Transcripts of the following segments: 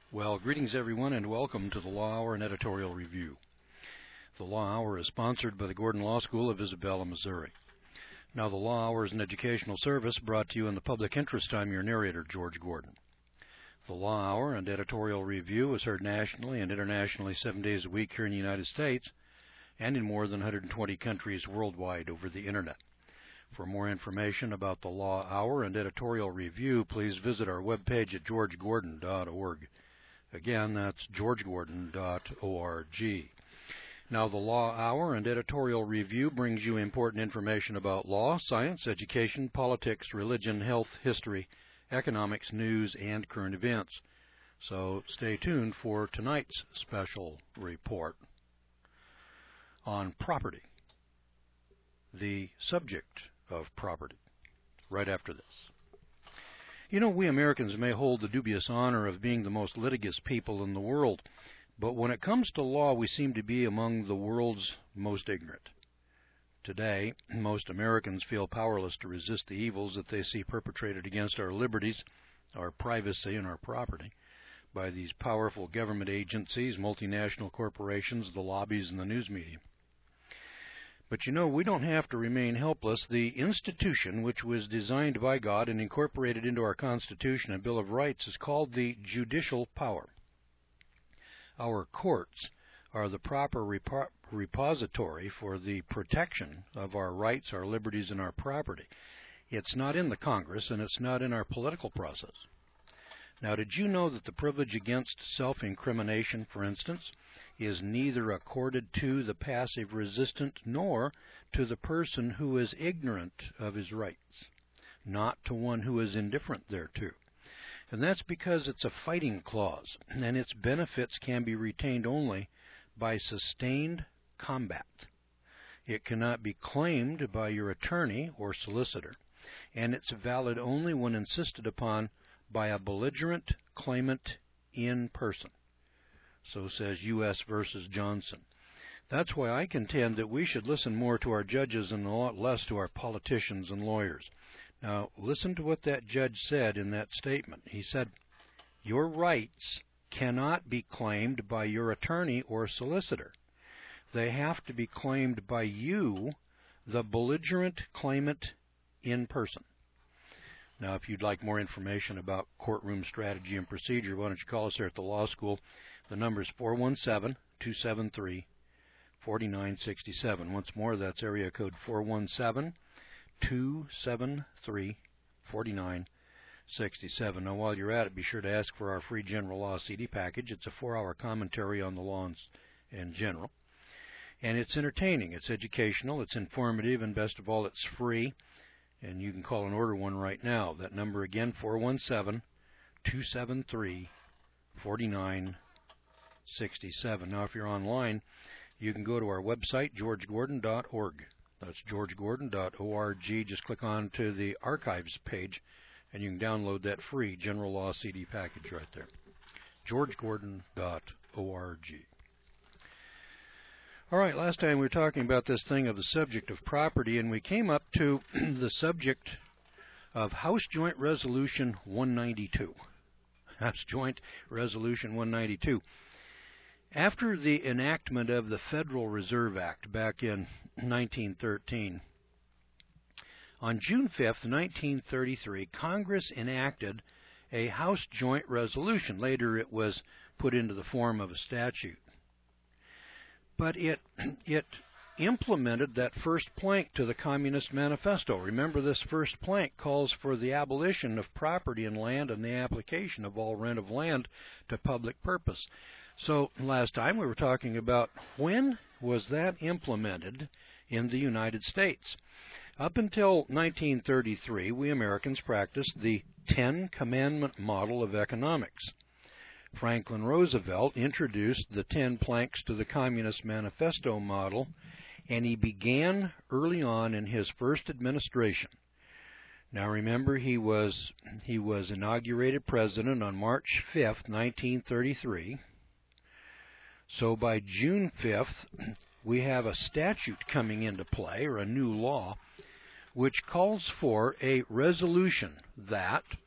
Well, greetings everyone and welcome to the Law Hour and Editorial Review. The Law Hour is sponsored by the Gordon Law School of Isabella, Missouri. Now, the Law Hour is an educational service brought to you in the public interest. I'm your narrator, George Gordon. The Law Hour and Editorial Review is heard nationally and internationally 7 days a week here in the United States and in more than 120 countries worldwide over the Internet. For more information about the Law Hour and Editorial Review, please visit our webpage at georgegordon.org. Again, that's georgegordon.org. Now, the Law Hour and Editorial Review brings you important information about law, science, education, politics, religion, health, history, economics, news, and current events. So stay tuned for tonight's special report on property, the subject of property, right after this. You know, we Americans may hold the dubious honor of being the most litigious people in the world, but when it comes to law, we seem to be among the world's most ignorant. Today, most Americans feel powerless to resist the evils that they see perpetrated against our liberties, our privacy, and our property by these powerful government agencies, multinational corporations, the lobbies, and the news media. But you know, we don't have to remain helpless. The institution which was designed by God and incorporated into our Constitution and Bill of Rights is called the judicial power. Our courts are the proper repository for the protection of our rights, our liberties, and our property. It's not in the Congress, and it's not in our political process. Now, did you know that the privilege against self-incrimination, for instance, is neither accorded to the passive resistant nor to the person who is ignorant of his rights, not to one who is indifferent thereto? And that's because it's a fighting clause, and its benefits can be retained only by sustained combat. It cannot be claimed by your attorney or solicitor, and it's valid only when insisted upon by a belligerent claimant in person. So says U.S. versus Johnson. That's why I contend that we should listen more to our judges and a lot less to our politicians and lawyers. Now, listen to what that judge said in that statement. He said, "Your rights cannot be claimed by your attorney or solicitor. They have to be claimed by you, the belligerent claimant in person." Now, if you'd like more information about courtroom strategy and procedure, why don't you call us here at the law school? The number is 417-273-4967. Once more, that's area code 417-273-4967. Now, while you're at it, be sure to ask for our free general law CD package. It's a 4-hour commentary on the law in general. And it's entertaining, it's educational, it's informative, and best of all, it's free. And you can call and order one right now. That number again, 417-273-4967. Now, if you're online, you can go to our website, georgegordon.org. That's georgegordon.org. Just click on to the archives page, and you can download that free general law CD package right there. georgegordon.org. All right, last time we were talking about this thing of the subject of property, and we came up to the subject of House Joint Resolution 192. House Joint Resolution 192. After the enactment of the Federal Reserve Act back in 1913, on June 5th, 1933, Congress enacted a House Joint Resolution. Later it was put into the form of a statute. But it implemented that first plank to the Communist Manifesto. Remember, this first plank calls for the abolition of property in land and the application of all rent of land to public purpose. So last time we were talking about when was that implemented in the United States. Up until 1933, we Americans practiced the Ten Commandment model of economics. Franklin Roosevelt introduced the 10 planks to the Communist Manifesto model, and he began early on in his first administration. Now remember, he was inaugurated president on March 5th, 1933. So by June 5th, we have a statute coming into play, or a new law, which calls for a resolution that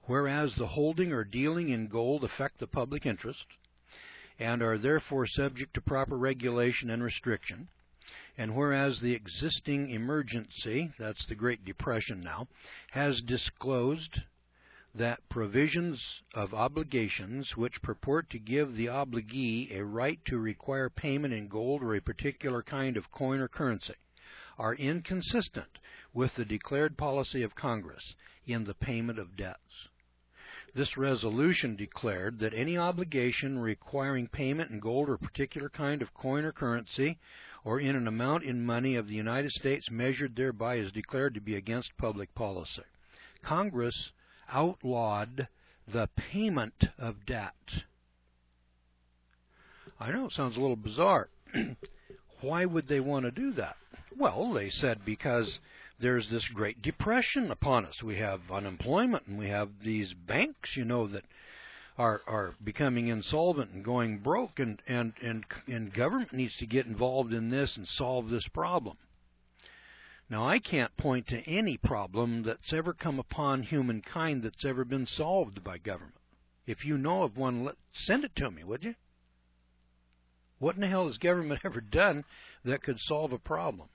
whereas the holding or dealing in gold affect the public interest and are therefore subject to proper regulation and restriction, and whereas the existing emergency, that's the Great Depression now, has disclosed that provisions of obligations which purport to give the obligee a right to require payment in gold or a particular kind of coin or currency are inconsistent with the declared policy of Congress in the payment of debts. This resolution declared that any obligation requiring payment in gold or particular kind of coin or currency or in an amount in money of the United States measured thereby is declared to be against public policy. Congress outlawed the payment of debt. I know it sounds a little bizarre. Why would they want to do that? Well, they said because there's this Great Depression upon us. We have unemployment, and we have these banks, that are becoming insolvent and going broke, and government needs to get involved in this and solve this problem. Now, I can't point to any problem that's ever come upon humankind that's ever been solved by government. If you know of one, send it to me, would you? What in the hell has government ever done that could solve a problem?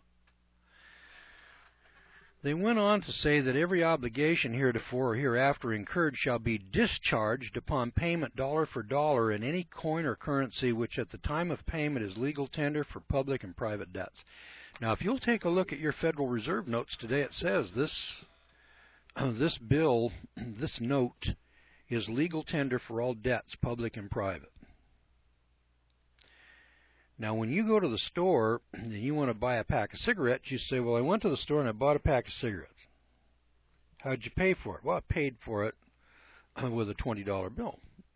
They went on to say that every obligation heretofore or hereafter incurred shall be discharged upon payment dollar for dollar in any coin or currency which at the time of payment is legal tender for public and private debts. Now, if you'll take a look at your Federal Reserve notes today, it says this bill, this note, is legal tender for all debts, public and private. Now, when you go to the store and you want to buy a pack of cigarettes, you say, well, I went to the store and I bought a pack of cigarettes. How'd you pay for it? Well, I paid for it with a $20 bill.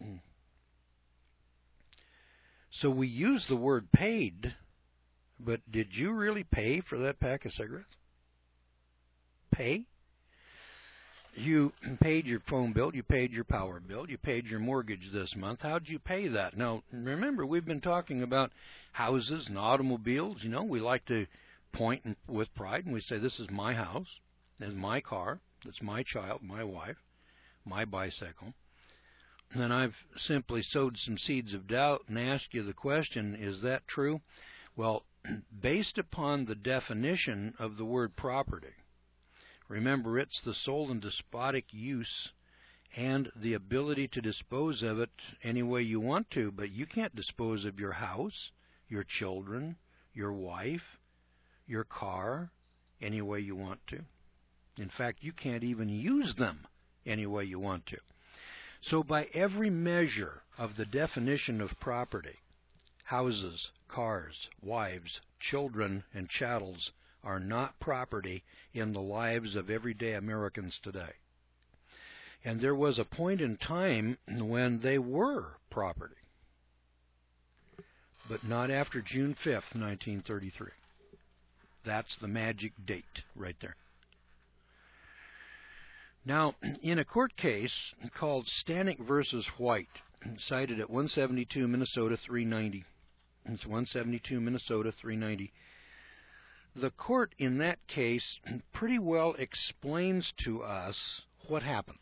So we use the word paid, but did you really pay for that pack of cigarettes? Pay? You paid your phone bill, you paid your power bill, you paid your mortgage this month. How'd you pay that? Now, remember, we've been talking about houses and automobiles. We like to point with pride and we say, this is my house, this is my car, that's my child, my wife, my bicycle. And I've simply sowed some seeds of doubt and asked you the question, is that true? Well, based upon the definition of the word property, remember, it's the sole and despotic use and the ability to dispose of it any way you want to, but you can't dispose of your house, your children, your wife, your car any way you want to. In fact, you can't even use them any way you want to. So by every measure of the definition of property, houses, cars, wives, children, and chattels are not property in the lives of everyday Americans today. And there was a point in time when they were property, but not after June 5th, 1933. That's the magic date right there. Now, in a court case called Stanek v. White, cited at 172 Minnesota 390, it's 172 Minnesota 390, the court in that case pretty well explains to us what happened.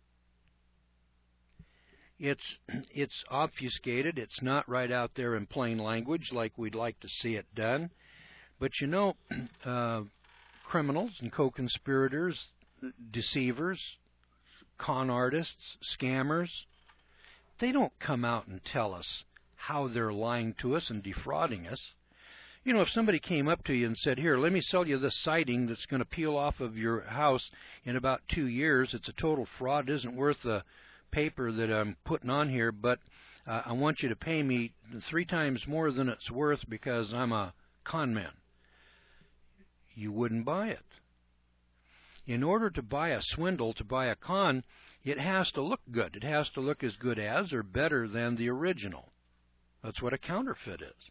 It's obfuscated. It's not right out there in plain language like we'd like to see it done. But criminals and co-conspirators, deceivers, con artists, scammers, they don't come out and tell us how they're lying to us and defrauding us. If somebody came up to you and said, here, let me sell you this siding that's going to peel off of your house in about 2 years. It's a total fraud. It isn't worth the paper that I'm putting on here, but I want you to pay me 3 times more than it's worth because I'm a con man. You wouldn't buy it. In order to buy a swindle, to buy a con, it has to look good. It has to look as good as or better than the original. That's what a counterfeit is.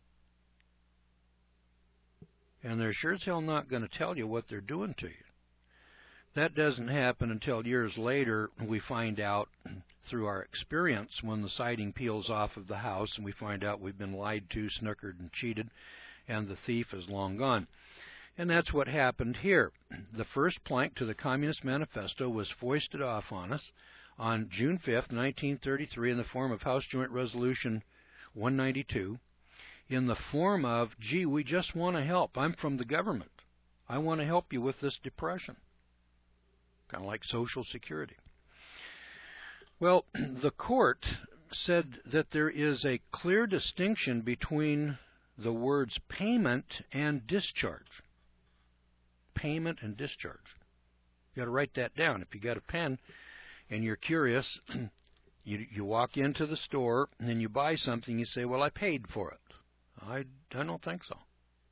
And they're sure as hell not going to tell you what they're doing to you. That doesn't happen until years later we find out through our experience when the siding peels off of the house and we find out we've been lied to, snookered, and cheated, and the thief is long gone. And that's what happened here. The first plank to the Communist Manifesto was foisted off on us on June 5th, 1933, in the form of House Joint Resolution 192, in the form of, gee, we just want to help. I'm from the government. I want to help you with this depression. Kind of like Social Security. Well, the court said that there is a clear distinction between the words payment and discharge. Payment and discharge. You got to write that down. If you got a pen and you're curious, you walk into the store and then you buy something, you say, well, I paid for it. I don't think so.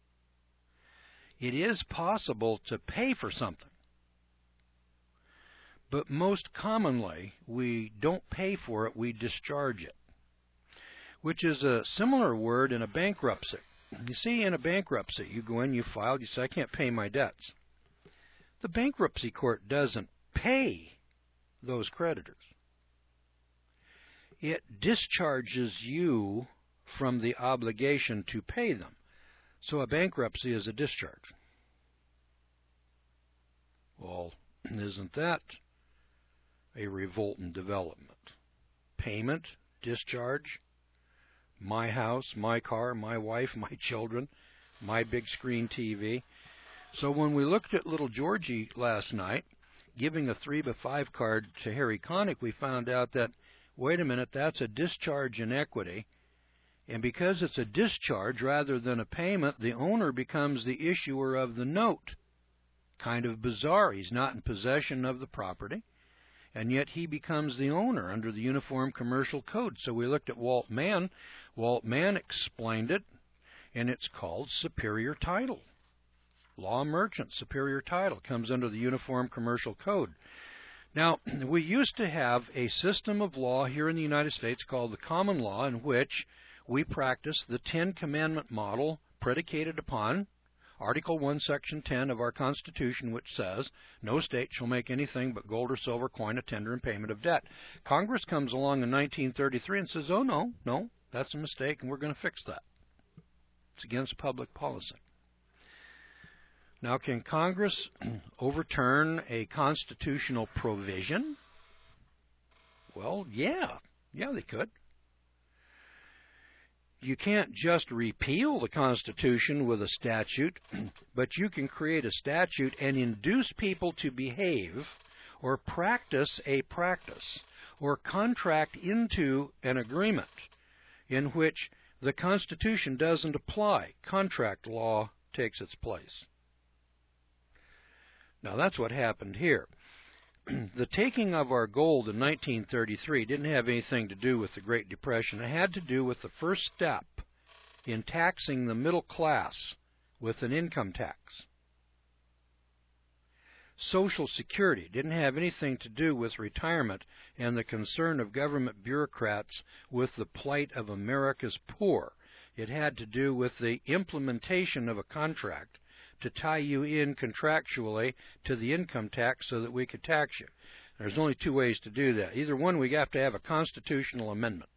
It is possible to pay for something, but most commonly we don't pay for it, we discharge it, which is a similar word in a bankruptcy. You see, in a bankruptcy, you go in, you file, you say, I can't pay my debts. The bankruptcy court doesn't pay those creditors. It discharges you from the obligation to pay them. So a bankruptcy is a discharge. Well, isn't that a revolting development? Payment, discharge, my house, my car, my wife, my children, my big screen TV. So when we looked at little Georgie last night, giving a 3x5 card to Harry Connick, we found out that, wait a minute, that's a discharge in equity. And because it's a discharge rather than a payment, the owner becomes the issuer of the note. Kind of bizarre. He's not in possession of the property, and yet he becomes the owner under the Uniform Commercial Code. So we looked at Walt Mann. Walt Mann explained it, and it's called superior title. Law merchant, superior title, comes under the Uniform Commercial Code. Now, we used to have a system of law here in the United States called the common law, in which we practice the Ten Commandment model predicated upon Article 1, Section 10 of our Constitution, which says, no state shall make anything but gold or silver coin a tender in payment of debt. Congress comes along in 1933 and says, oh, no, that's a mistake, and we're going to fix that. It's against public policy. Now, can Congress overturn a constitutional provision? Well, yeah, they could. You can't just repeal the Constitution with a statute, but you can create a statute and induce people to behave or practice a practice or contract into an agreement in which the Constitution doesn't apply. Contract law takes its place. Now, that's what happened here. The taking of our gold in 1933 didn't have anything to do with the Great Depression. It had to do with the first step in taxing the middle class with an income tax. Social Security didn't have anything to do with retirement and the concern of government bureaucrats with the plight of America's poor. It had to do with the implementation of a contract to tie you in contractually to the income tax so that we could tax you. There's only two ways to do that. Either one, we have to have a constitutional amendment,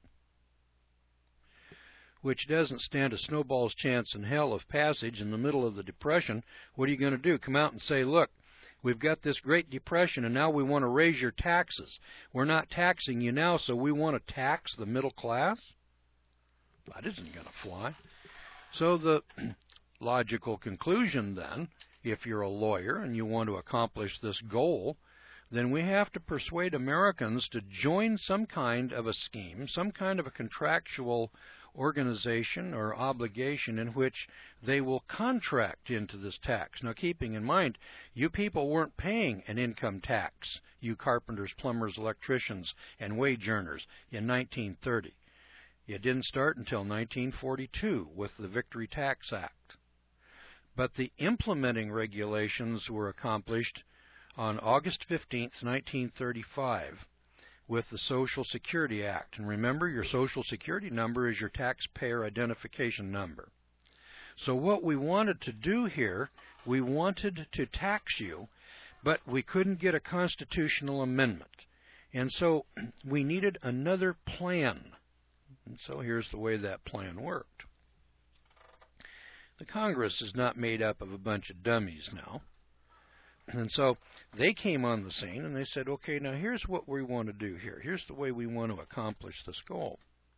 which doesn't stand a snowball's chance in hell of passage in the middle of the Depression. What are you going to do? Come out and say, look, we've got this Great Depression, and now we want to raise your taxes. We're not taxing you now, so we want to tax the middle class? That isn't going to fly. So the logical conclusion then, if you're a lawyer and you want to accomplish this goal, then we have to persuade Americans to join some kind of a scheme, some kind of a contractual organization or obligation in which they will contract into this tax. Now, keeping in mind, you people weren't paying an income tax, you carpenters, plumbers, electricians, and wage earners in 1930. It didn't start until 1942 with the Victory Tax Act. But the implementing regulations were accomplished on August 15, 1935, with the Social Security Act. And remember, your Social Security number is your taxpayer identification number. So what we wanted to do here, we wanted to tax you, but we couldn't get a constitutional amendment. And so we needed another plan. And so here's the way that plan worked. The Congress is not made up of a bunch of dummies now. And so they came on the scene and they said, okay, now here's what we want to do here. Here's the way we want to accomplish this goal.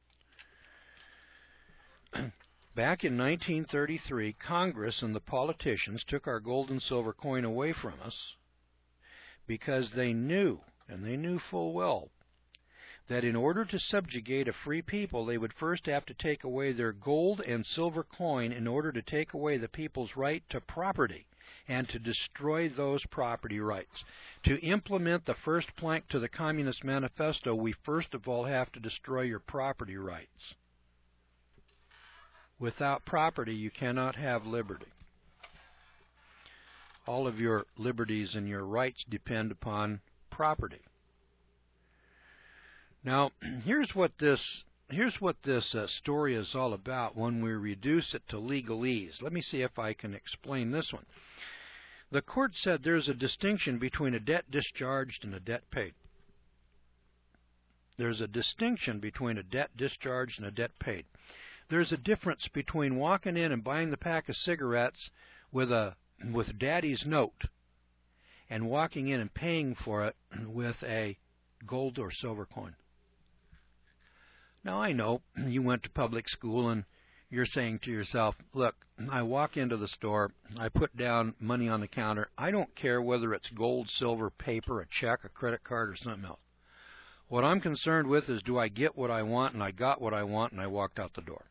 Back in 1933, Congress and the politicians took our gold and silver coin away from us because they knew, and they knew full well, that in order to subjugate a free people, they would first have to take away their gold and silver coin in order to take away the people's right to property and to destroy those property rights. To implement the first plank to the Communist Manifesto, we first of all have to destroy your property rights. Without property, you cannot have liberty. All of your liberties and your rights depend upon property. Now, here's what this story is all about when we reduce it to legalese. Let me see if I can explain this one. The court said there's a distinction between a debt discharged and a debt paid. There's a distinction between a debt discharged and a debt paid. There's a difference between walking in and buying the pack of cigarettes with Daddy's note and walking in and paying for it with a gold or silver coin. Now, I know you went to public school and you're saying to yourself, look, I walk into the store, I put down money on the counter. I don't care whether it's gold, silver, paper, a check, a credit card, or something else. What I'm concerned with is, do I get what I want? And I got what I want, and I walked out the door.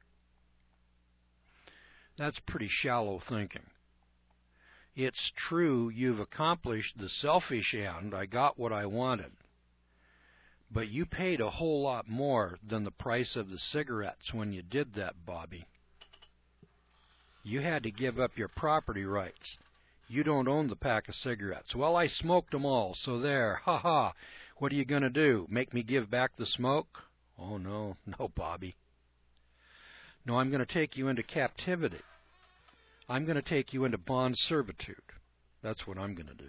That's pretty shallow thinking. It's true you've accomplished the selfish end, I got what I wanted. But you paid a whole lot more than the price of the cigarettes when you did that, Bobby. You had to give up your property rights. You don't own the pack of cigarettes. Well, I smoked them all, so there. Ha ha. What are you going to do? Make me give back the smoke? Oh, no. No, Bobby. No, I'm going to take you into captivity. I'm going to take you into bond servitude. That's what I'm going to do.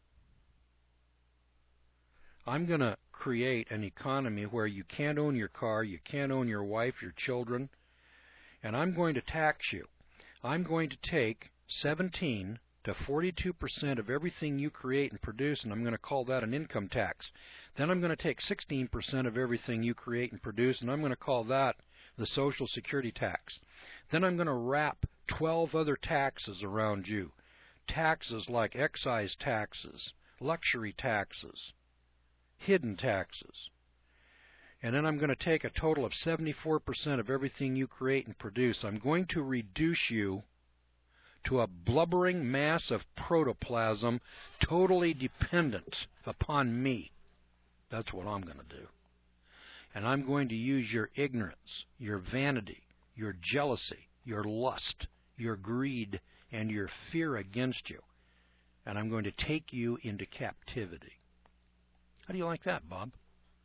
I'm going to create an economy where you can't own your car, you can't own your wife, your children, and I'm going to tax you. I'm going to take 17 to 42% of everything you create and produce, and I'm going to call that an income tax. Then I'm going to take 16% of everything you create and produce, and I'm going to call that the Social Security tax. Then I'm going to wrap 12 other taxes around you. Taxes like excise taxes, luxury taxes, hidden taxes. And then I'm going to take a total of 74% of everything you create and produce. I'm going to reduce you to a blubbering mass of protoplasm totally dependent upon me. That's what I'm going to do. And I'm going to use your ignorance, your vanity, your jealousy, your lust, your greed, and your fear against you. And I'm going to take you into captivity. How do you like that, Bob?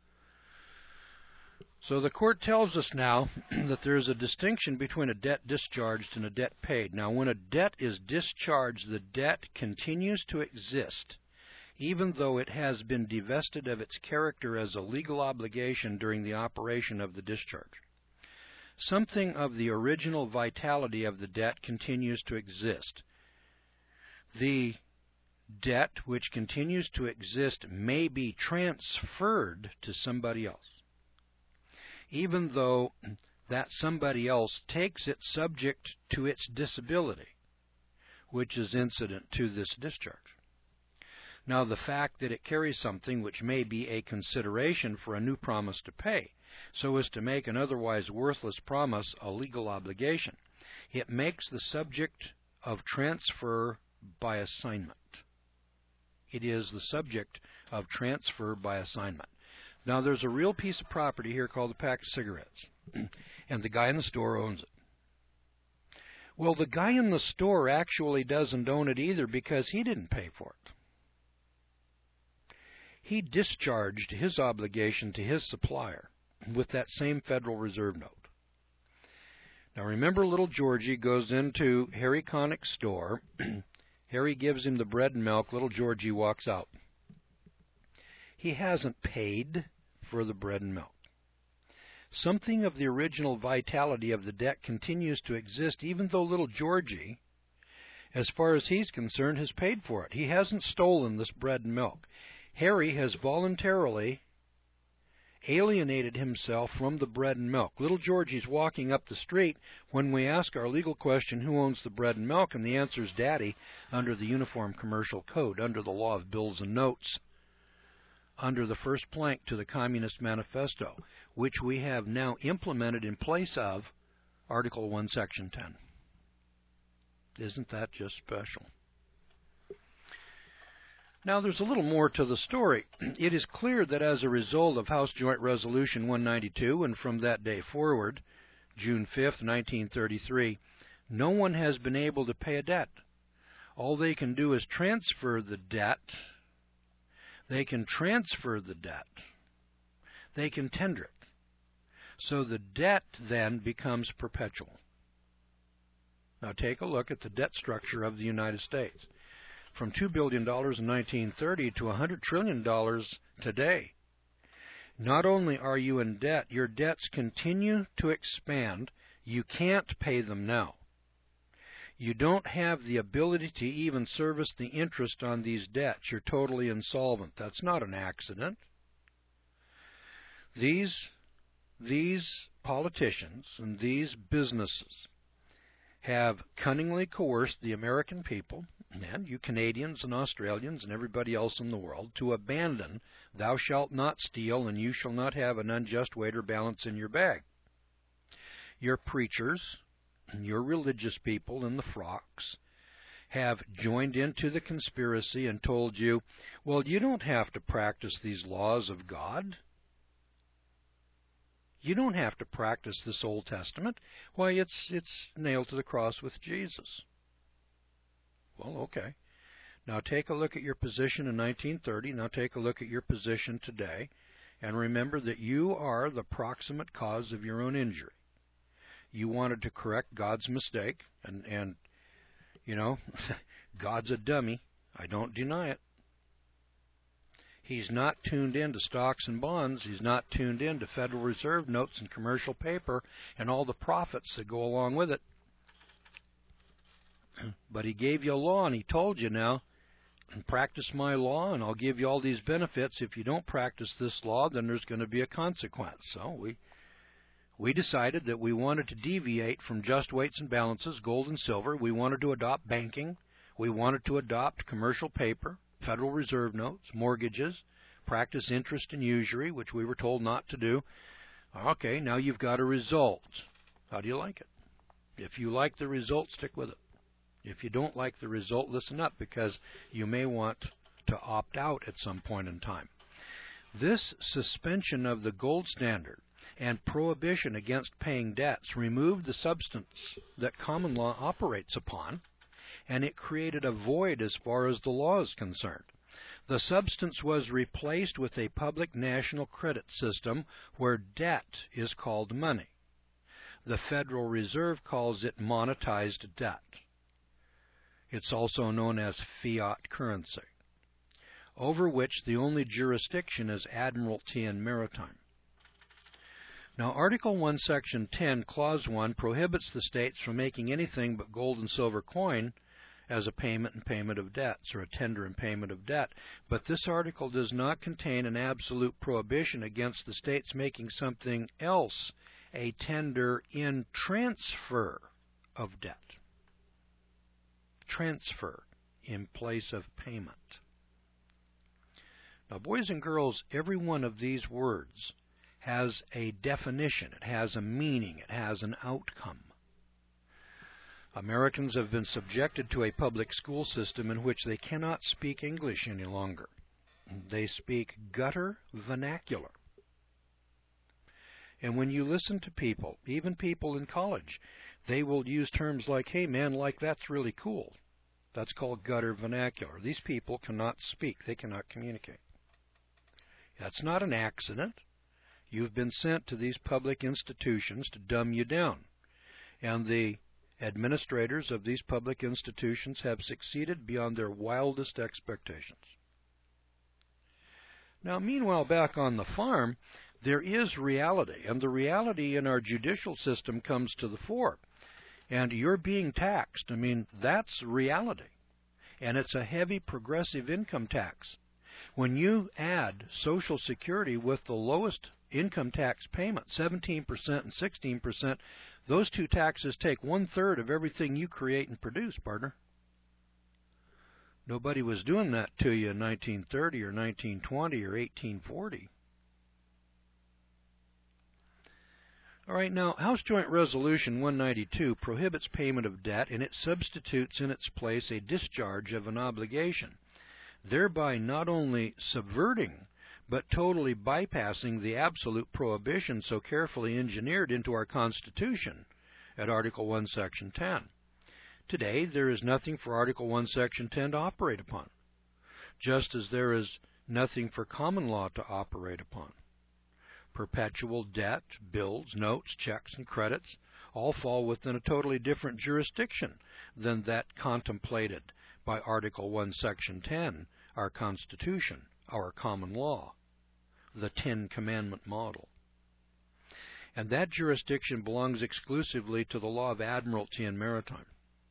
So the court tells us now that there's a distinction between a debt discharged and a debt paid. Now, when a debt is discharged, the debt continues to exist, even though it has been divested of its character as a legal obligation during the operation of the discharge. Something of the original vitality of the debt continues to exist. The debt which continues to exist may be transferred to somebody else, even though that somebody else takes it subject to its disability, which is incident to this discharge. Now, the fact that it carries something which may be a consideration for a new promise to pay, so as to make an otherwise worthless promise a legal obligation, it makes the subject of transfer by assignment. It is the subject of transfer by assignment. Now, there's a real piece of property here called a pack of cigarettes, and the guy in the store owns it. Well, the guy in the store actually doesn't own it either because he didn't pay for it. He discharged his obligation to his supplier with that same Federal Reserve note. Now, remember, little Georgie goes into Harry Connick's store. Harry gives him the bread and milk. Little Georgie walks out. He hasn't paid for the bread and milk. Something of the original vitality of the debt continues to exist, even though little Georgie as far as he's concerned, has paid for it. He hasn't stolen this bread and milk. Harry has voluntarily alienated himself from the bread and milk. Little Georgie's walking up the street when we ask our legal question, who owns the bread and milk? And the answer is Daddy, under the Uniform Commercial Code, under the law of bills and notes, under the first plank to the Communist Manifesto, which we have now implemented in place of Article 1, Section 10. Isn't that just special? Now, there's a little more to the story. It is clear that as a result of House Joint Resolution 192, and from that day forward, June 5, 1933, no one has been able to pay a debt. All they can do is transfer the debt. They can transfer the debt. They can tender it. So the debt then becomes perpetual. Now take a look at the debt structure of the United States. From $2 billion in 1930 to $100 trillion today. Not only are you in debt, your debts continue to expand. You can't pay them now. You don't have the ability to even service the interest on these debts. You're totally insolvent. That's not an accident. These politicians and these businesses have cunningly coerced the American people, and you Canadians and Australians and everybody else in the world, to abandon thou shalt not steal and you shall not have an unjust weight or balance in your bag. Your preachers and your religious people in the frocks have joined into the conspiracy and told you, well, you don't have to practice these laws of God. You don't have to practice this Old Testament. Why, it's nailed to the cross with Jesus. Well, okay. Now take a look at your position in 1930. Now take a look at your position today. And remember that you are the proximate cause of your own injury. You wanted to correct God's mistake. And you know, God's a dummy. I don't deny it. He's not tuned into stocks and bonds. He's not tuned into Federal Reserve notes and commercial paper and all the profits that go along with it. But he gave you a law, and he told you now, practice my law, and I'll give you all these benefits. If you don't practice this law, then there's going to be a consequence. So we decided that we wanted to deviate from just weights and balances, gold and silver. We wanted to adopt banking. We wanted to adopt commercial paper, Federal Reserve notes, mortgages, practice interest and usury, which we were told not to do. Okay, now you've got a result. How do you like it? If you like the result, stick with it. If you don't like the result, listen up, because you may want to opt out at some point in time. This suspension of the gold standard and prohibition against paying debts removed the substance that common law operates upon, and it created a void as far as the law is concerned. The substance was replaced with a public national credit system where debt is called money. The Federal Reserve calls it monetized debt. It's also known as fiat currency, over which the only jurisdiction is Admiralty and Maritime. Now, Article 1, Section 10, Clause 1 prohibits the states from making anything but gold and silver coin as a payment and payment of debts, or a tender and payment of debt. But this article does not contain an absolute prohibition against the states making something else a tender in transfer of debt. Transfer in place of payment. Now, boys and girls, every one of these words has a definition, it has a meaning, it has an outcome. Americans have been subjected to a public school system in which they cannot speak English any longer. They speak gutter vernacular. And when you listen to people, even people in college, they will use terms like, hey man, like that's really cool. That's called gutter vernacular. These people cannot speak. They cannot communicate. That's not an accident. You've been sent to these public institutions to dumb you down. And the administrators of these public institutions have succeeded beyond their wildest expectations. Now, meanwhile, back on the farm, there is reality, and the reality in our judicial system comes to the fore. And you're being taxed. I mean, that's reality. And it's a heavy progressive income tax. When you add Social Security with the lowest income tax payment, 17% and 16%, those two taxes take 1/3 of everything you create and produce, partner. Nobody was doing that to you in 1930 or 1920 or 1840. All right, now, House Joint Resolution 192 prohibits payment of debt, and it substitutes in its place a discharge of an obligation, thereby not only subverting but totally bypassing the absolute prohibition so carefully engineered into our Constitution at Article 1, Section 10. Today, there is nothing for Article 1, Section 10 to operate upon, just as there is nothing for common law to operate upon. Perpetual debt, bills, notes, checks, and credits all fall within a totally different jurisdiction than that contemplated by Article 1, Section 10, our Constitution, our common law, the Ten Commandment model. And that jurisdiction belongs exclusively to the law of admiralty and maritime.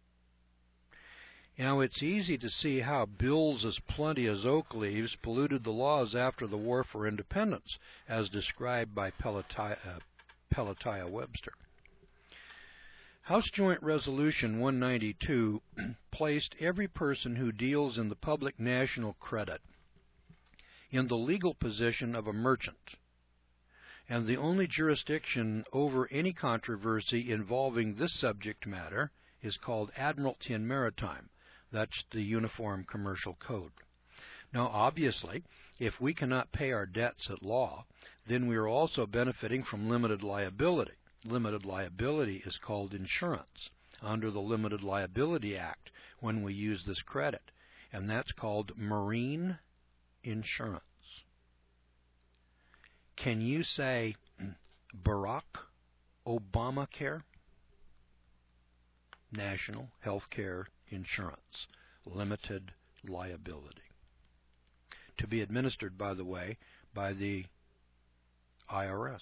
Now, it's easy to see how bills as plenty as oak leaves polluted the laws after the War for Independence, as described by Pelatiah Webster. House Joint Resolution 192 placed every person who deals in the public national credit in the legal position of a merchant, and the only jurisdiction over any controversy involving this subject matter is called admiralty and maritime. That's the Uniform Commercial Code. Now, obviously, if we cannot pay our debts at law, then we are also benefiting from limited liability. Limited liability is called insurance under the Limited Liability Act when we use this credit, and that's called marine insurance. Can you say Barack Obamacare? National Health Care Insurance, limited liability. To be administered, by the way, by the IRS.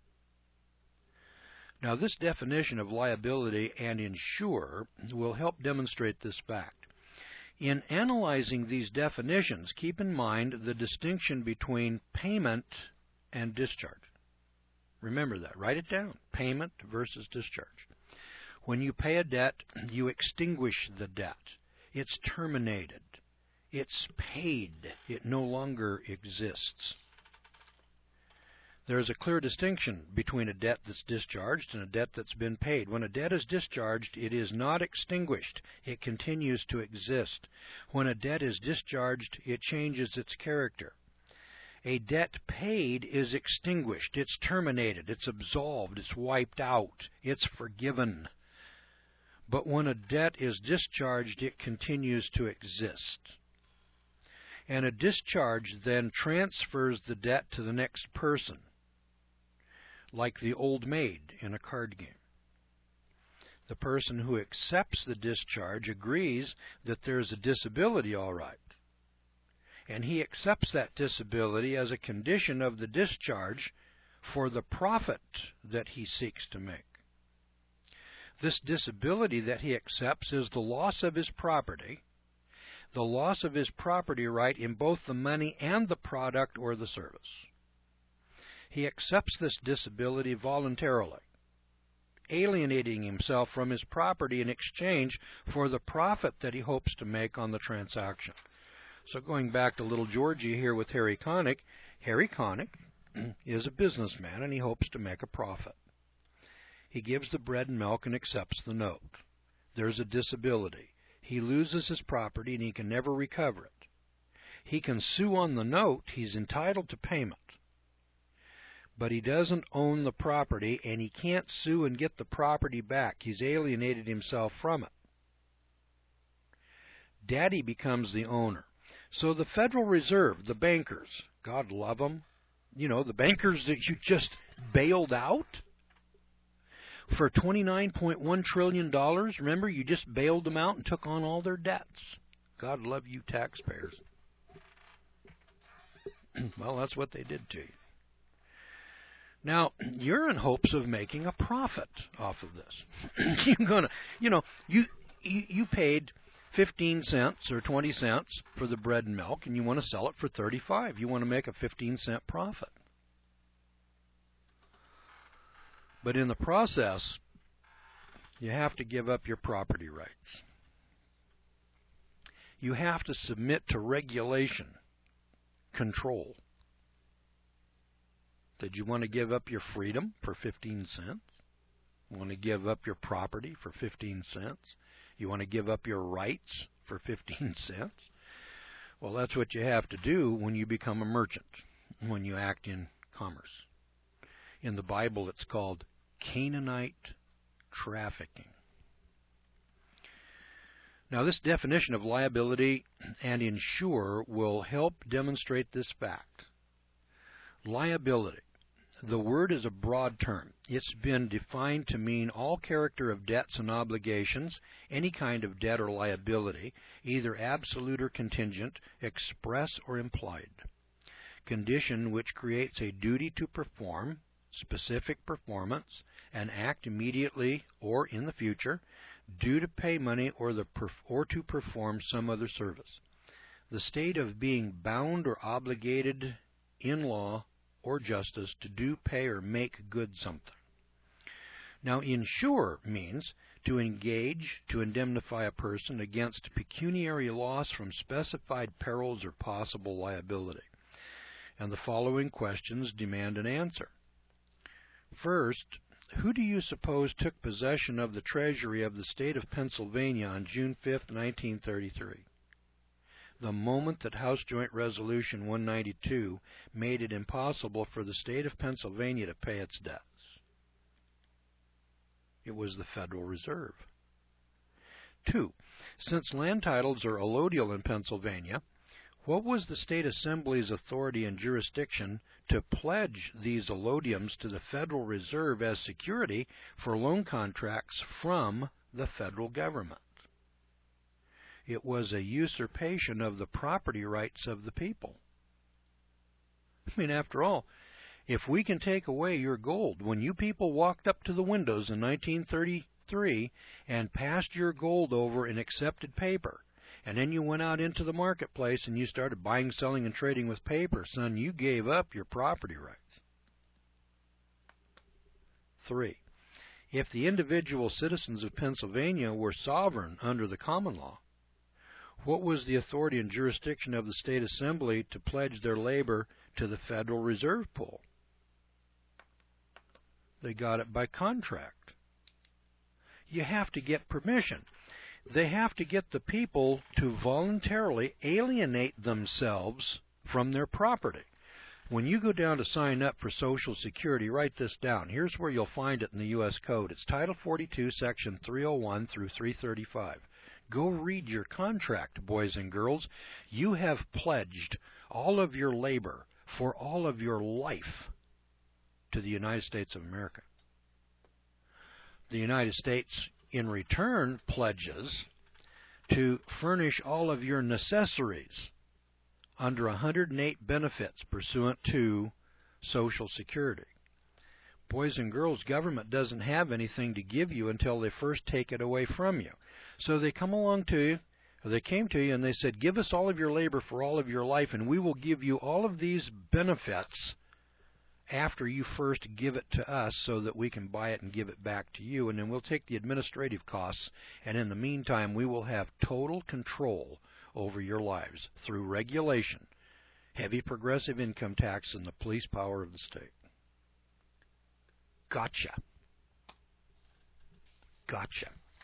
Now, this definition of liability and insure will help demonstrate this fact. In analyzing these definitions, keep in mind the distinction between payment and discharge. Remember that. Write it down. Payment versus discharge. When you pay a debt, you extinguish the debt. It's terminated. It's paid. It no longer exists. There is a clear distinction between a debt that's discharged and a debt that's been paid. When a debt is discharged, it is not extinguished. It continues to exist. When a debt is discharged, it changes its character. A debt paid is extinguished. It's terminated. It's absolved. It's wiped out. It's forgiven. But when a debt is discharged, it continues to exist. And a discharge then transfers the debt to the next person, like the old maid in a card game. The person who accepts the discharge agrees that there's a disability, all right. And he accepts that disability as a condition of the discharge for the profit that he seeks to make. This disability that he accepts is the loss of his property right in both the money and the product or the service. He accepts this disability voluntarily, alienating himself from his property in exchange for the profit that he hopes to make on the transaction. So going back to little Georgie here with Harry Connick is a businessman and he hopes to make a profit. He gives the bread and milk and accepts the note. There's a disability. He loses his property and he can never recover it. He can sue on the note. He's entitled to payment. But he doesn't own the property and he can't sue and get the property back. He's alienated himself from it. Daddy becomes the owner. So the Federal Reserve, the bankers, God love them, the bankers that you just bailed out for $29.1 trillion. Remember, you just bailed them out and took on all their debts. God love you taxpayers. Well, that's what they did to you. Now, you're in hopes of making a profit off of this. You paid 15 cents or 20 cents for the bread and milk, and you want to sell it for 35. You want to make a 15-cent profit. But in the process, you have to give up your property rights. You have to submit to regulation, control. Did you want to give up your freedom for 15 cents? You want to give up your property for 15 cents? You want to give up your rights for 15 cents? Well, that's what you have to do when you become a merchant, when you act in commerce. In the Bible, it's called Canaanite trafficking. Now, this definition of liability and insure will help demonstrate this fact. Liability. The word is a broad term. It's been defined to mean all character of debts and obligations, any kind of debt or liability, either absolute or contingent, express or implied. Condition which creates a duty to perform, specific performance, an act immediately or in the future, due to pay money or to perform some other service. The state of being bound or obligated in law or justice to do, pay, or make good something. Now, insure means to engage to indemnify a person against pecuniary loss from specified perils or possible liability. And the following questions demand an answer. First, who do you suppose took possession of the treasury of the state of Pennsylvania on June 5, 1933? The moment that House Joint Resolution 192 made it impossible for the state of Pennsylvania to pay its debts. It was the Federal Reserve. 2. Since land titles are allodial in Pennsylvania, what was the State Assembly's authority and jurisdiction to pledge these allodiums to the Federal Reserve as security for loan contracts from the federal government? It was a usurpation of the property rights of the people. I mean, after all, if we can take away your gold, when you people walked up to the windows in 1933 and passed your gold over in accepted paper, and then you went out into the marketplace and you started buying, selling, and trading with paper, son, you gave up your property rights. 3. If the individual citizens of Pennsylvania were sovereign under the common law, what was the authority and jurisdiction of the State Assembly to pledge their labor to the Federal Reserve Pool? They got it by contract. You have to get permission. They have to get the people to voluntarily alienate themselves from their property. When you go down to sign up for Social Security, write this down. Here's where you'll find it in the U.S. Code. It's Title 42, Section 301 through 335. Go read your contract, boys and girls. You have pledged all of your labor for all of your life to the United States of America. The United States, in return, pledges to furnish all of your necessaries under 108 benefits pursuant to Social Security. Boys and girls, government doesn't have anything to give you until they first take it away from you. So they come along to you, or they came to you and they said, give us all of your labor for all of your life, and we will give you all of these benefits after you first give it to us so that we can buy it and give it back to you, and then we'll take the administrative costs, and in the meantime we will have total control over your lives through regulation, heavy progressive income tax, and the police power of the state. Gotcha. Gotcha.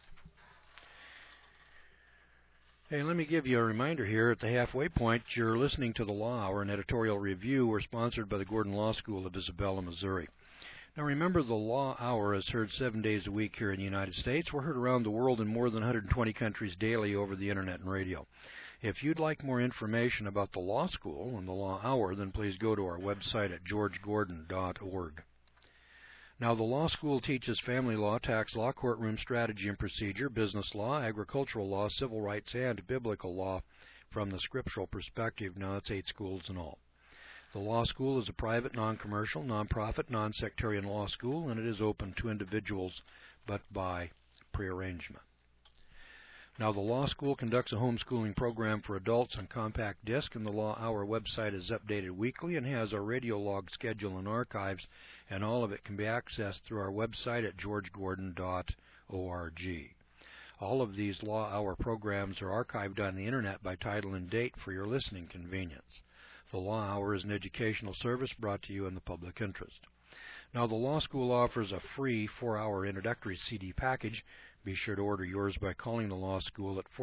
Hey, let me give you a reminder here at the halfway point. You're listening to the Law Hour, an editorial review. We're sponsored by the Gordon Law School of Isabella, Missouri. Now remember, the Law Hour is heard 7 days a week here in the United States. We're heard around the world in more than 120 countries daily over the Internet and radio. If you'd like more information about the Law School and the Law Hour, then please go to our website at georgegordon.org. Now, the law school teaches family law, tax law, courtroom strategy and procedure, business law, agricultural law, civil rights, and biblical law from the scriptural perspective. Now, that's 8 schools in all. The law school is a private, non-commercial, non-profit, non-sectarian law school, and it is open to individuals, but by prearrangement. Now, the law school conducts a homeschooling program for adults on compact disc, and the Law Hour website is updated weekly and has our radio log schedule and archives, and all of it can be accessed through our website at georgegordon.org. All of these Law Hour programs are archived on the Internet by title and date for your listening convenience. The Law Hour is an educational service brought to you in the public interest. Now, the law school offers a free 4-hour introductory CD package. Be sure to order yours by calling the law school at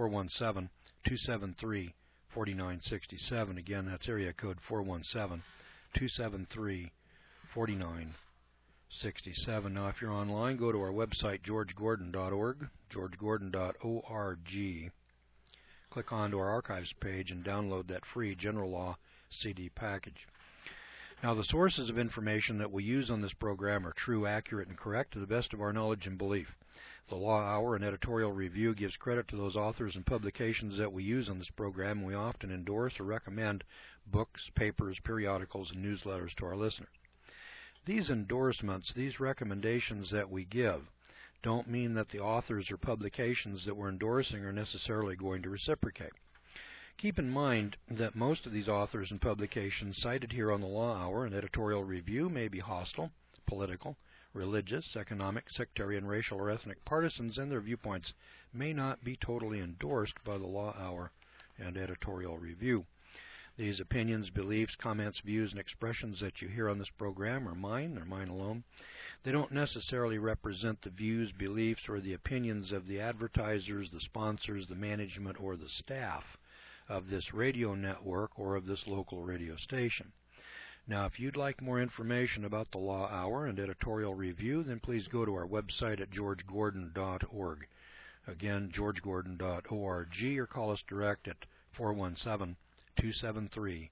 417-273-4967. Again, that's area code 417-273-4967. Now, if you're online, go to our website, georgegordon.org, georgegordon.org. Click onto our archives page and download that free general law CD package. Now, the sources of information that we use on this program are true, accurate, and correct to the best of our knowledge and belief. The Law Hour and editorial review gives credit to those authors and publications that we use on this program, and we often endorse or recommend books, papers, periodicals, and newsletters to our listeners. These endorsements, these recommendations that we give, don't mean that the authors or publications that we're endorsing are necessarily going to reciprocate. Keep in mind that most of these authors and publications cited here on the Law Hour and editorial review may be hostile, political, religious, economic, sectarian, racial, or ethnic partisans, and their viewpoints may not be totally endorsed by the Law Hour and editorial review. These opinions, beliefs, comments, views, and expressions that you hear on this program are mine. They're mine alone. They don't necessarily represent the views, beliefs, or the opinions of the advertisers, the sponsors, the management, or the staff of this radio network or of this local radio station. Now, if you'd like more information about the Law Hour and editorial review, then please go to our website at georgegordon.org. Again, georgegordon.org, or call us direct at 417-273-4967.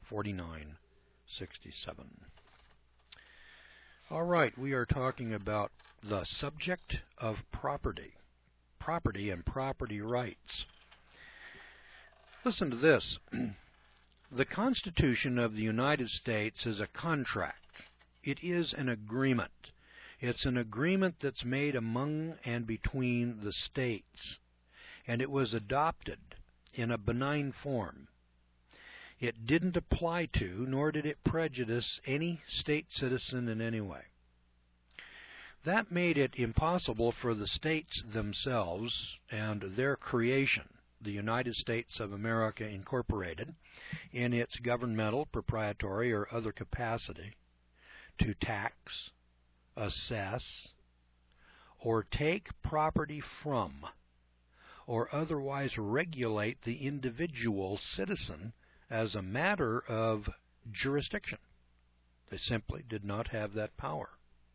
All right, we are talking about the subject of property and property rights. Listen to this. The Constitution of the United States is a contract. It is an agreement. It's an agreement that's made among and between the states, and it was adopted in a benign form. It didn't apply to, nor did it prejudice any state citizen in any way. That made it impossible for the states themselves and their creation, the United States of America Incorporated, in its governmental, proprietary, or other capacity, to tax, assess, or take property from, or otherwise regulate the individual citizen as a matter of jurisdiction. They simply did not have that power.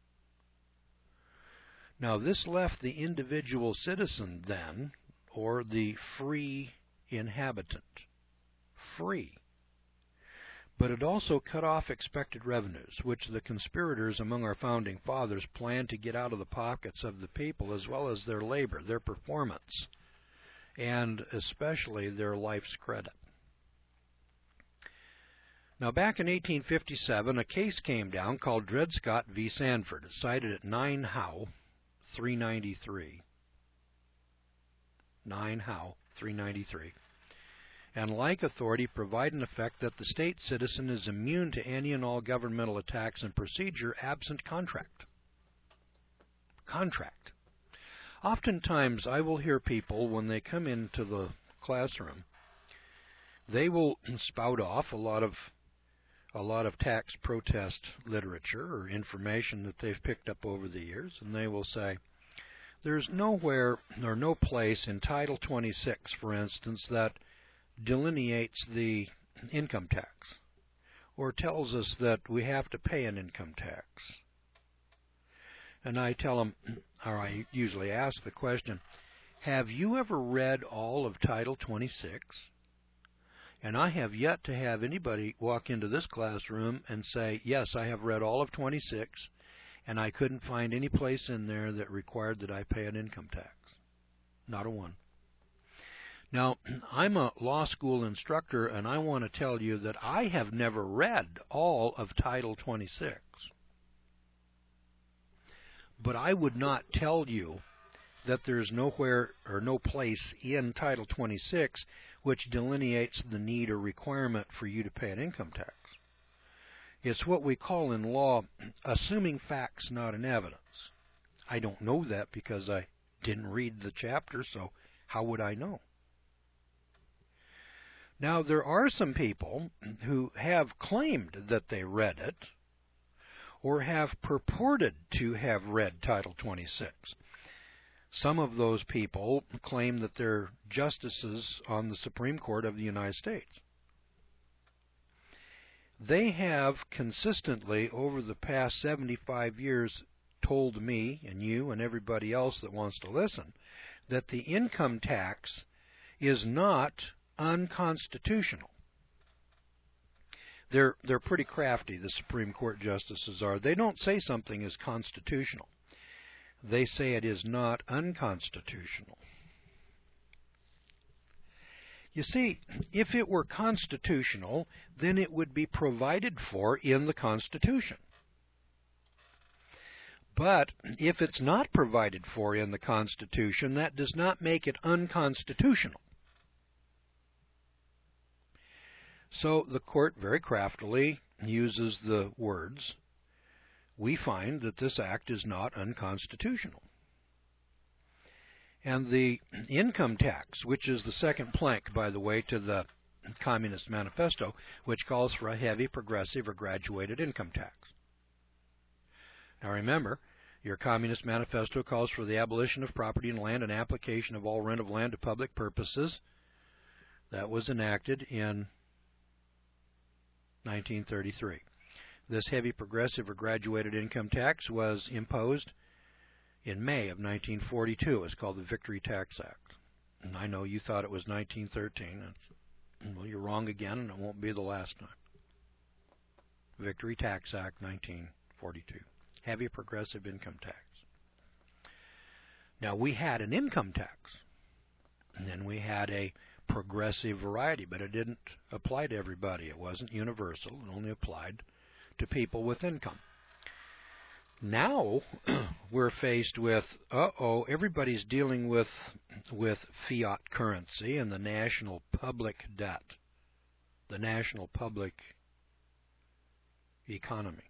Now, this left the individual citizen then, or the free inhabitant, free. But it also cut off expected revenues, which the conspirators among our founding fathers planned to get out of the pockets of the people, as well as their labor, their performance, and especially their life's credit. Now, back in 1857, a case came down called Dred Scott v. Sanford. It's cited at 9 Howe, 393. 9 Howe, 393. And like authority provide an effect that the state citizen is immune to any and all governmental attacks and procedure absent contract. Contract. Oftentimes I will hear people when they come into the classroom, they will spout off a lot of tax protest literature or information that they've picked up over the years, and they will say, there's nowhere or no place in Title 26, for instance, that delineates the income tax or tells us that we have to pay an income tax. And I tell them, or I usually ask the question, have you ever read all of Title 26? And I have yet to have anybody walk into this classroom and say, yes, I have read all of 26, and I couldn't find any place in there that required that I pay an income tax. Not a one. Now, I'm a law school instructor, and I want to tell you that I have never read all of Title 26. But I would not tell you that there's nowhere or no place in Title 26 which delineates the need or requirement for you to pay an income tax. It's what we call in law assuming facts, not an evidence. I don't know that because I didn't read the chapter, so how would I know? Now, there are some people who have claimed that they read it or have purported to have read Title 26. Some of those people claim that they're justices on the Supreme Court of the United States. They have consistently, over the past 75 years, told me and you and everybody else that wants to listen that the income tax is not unconstitutional. They're pretty crafty, the Supreme Court justices are. They don't say something is constitutional. They say it is not unconstitutional. You see, if it were constitutional, then it would be provided for in the Constitution. But if it's not provided for in the Constitution, that does not make it unconstitutional. So the court very craftily uses the words, "We find that this act is not unconstitutional." And the income tax, which is the second plank, by the way, to the Communist Manifesto, which calls for a heavy, progressive, or graduated income tax. Now remember, your Communist Manifesto calls for the abolition of property in land and application of all rent of land to public purposes. That was enacted in 1933. This heavy, progressive, or graduated income tax was imposed in May of 1942. It's called the Victory Tax Act. And I know you thought it was 1913. Well, you're wrong again, and it won't be the last time. Victory Tax Act, 1942. Heavy, progressive income tax. Now, we had an income tax, and then we had a progressive variety, but it didn't apply to everybody. It wasn't universal. It only applied to people with income. Now we're faced with, everybody's dealing with fiat currency and the national public debt, the national public economy.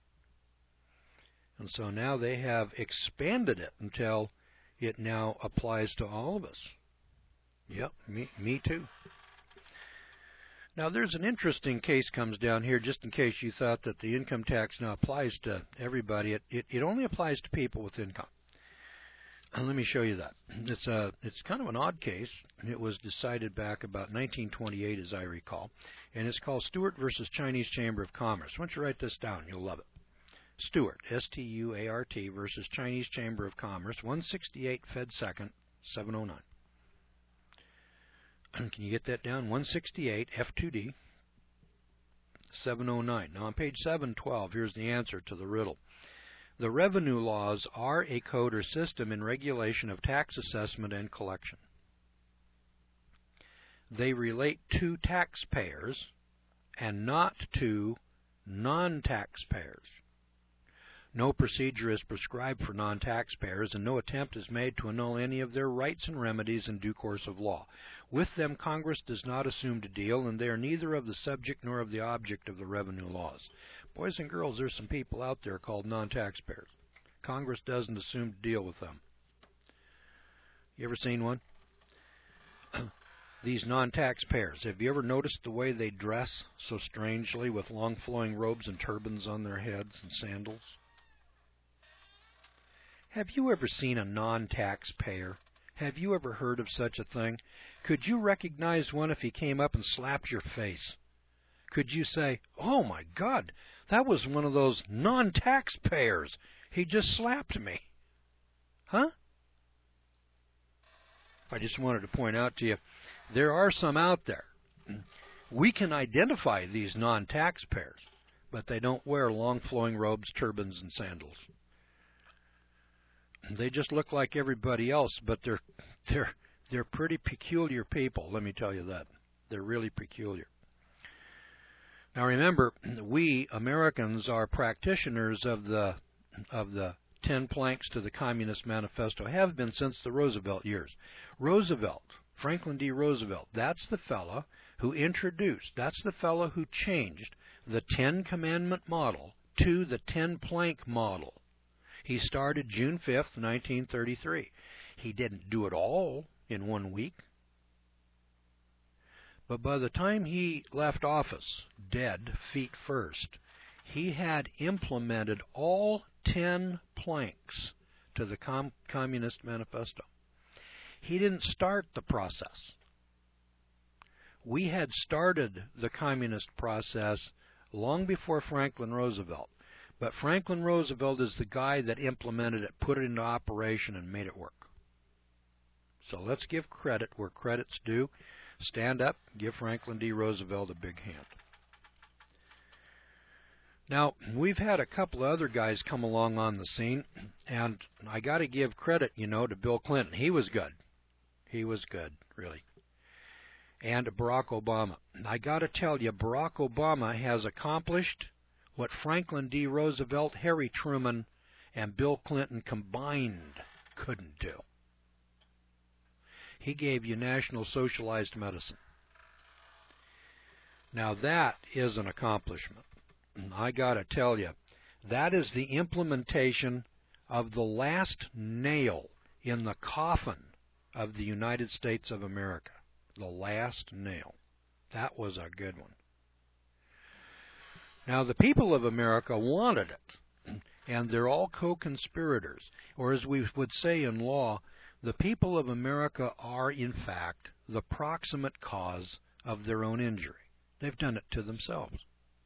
And so now they have expanded it until it now applies to all of us. Yep, me too. Now there's an interesting case comes down here, just in case you thought that the income tax now applies to everybody. It only applies to people with income. And let me show you that. It's kind of an odd case. It was decided back about 1928, as I recall, and it's called Stewart versus Chinese Chamber of Commerce. Why don't you write this down? You'll love it. Stewart, S-T-U-A-R-T, versus Chinese Chamber of Commerce, 168 Fed 2nd, 709. Can you get that down? 168 F2D 709. Now on page 712, here's the answer to the riddle. The revenue laws are a code or system in regulation of tax assessment and collection. They relate to taxpayers and not to non-taxpayers. No procedure is prescribed for non-taxpayers, and no attempt is made to annul any of their rights and remedies in due course of law. With them, Congress does not assume to deal, and they are neither of the subject nor of the object of the revenue laws. Boys and girls, there's some people out there called non-taxpayers. Congress doesn't assume to deal with them. You ever seen one? These non-taxpayers, have you ever noticed the way they dress so strangely with long flowing robes and turbans on their heads and sandals? Have you ever seen a non-taxpayer? Have you ever heard of such a thing? Could you recognize one if he came up and slapped your face? Could you say, "Oh my God, that was one of those non-taxpayers. He just slapped me"? Huh? I just wanted to point out to you, there are some out there. We can identify these non-taxpayers, but they don't wear long flowing robes, turbans, and sandals. They just look like everybody else, but they're They're pretty peculiar people, let me tell you that. They're really peculiar. Now remember, we Americans are practitioners of the 10 planks to the Communist Manifesto, have been since the Roosevelt years. Roosevelt, Franklin D. Roosevelt, that's the fellow who introduced, that's the fellow who changed the 10 Commandment model to the 10 plank model. He started June 5th, 1933. He didn't do it all in 1 week. But by the time he left office, dead feet first, he had implemented all 10 planks to the Communist Manifesto. He didn't start the process. We had started the communist process long before Franklin Roosevelt. But Franklin Roosevelt is the guy that implemented it, put it into operation, and made it work. So let's give credit where credit's due. Stand up, give Franklin D. Roosevelt a big hand. Now, we've had a couple of other guys come along on the scene, and I got to give credit, to Bill Clinton. He was good. He was good, really. And Barack Obama. I got to tell you, Barack Obama has accomplished what Franklin D. Roosevelt, Harry Truman, and Bill Clinton combined couldn't do. He gave you national socialized medicine. Now that is an accomplishment. I got to tell you, that is the implementation of the last nail in the coffin of the United States of America. The last nail. That was a good one. Now, the people of America wanted it, and they're all co-conspirators. Or as we would say in law, the people of America are, in fact, the proximate cause of their own injury. They've done it to themselves.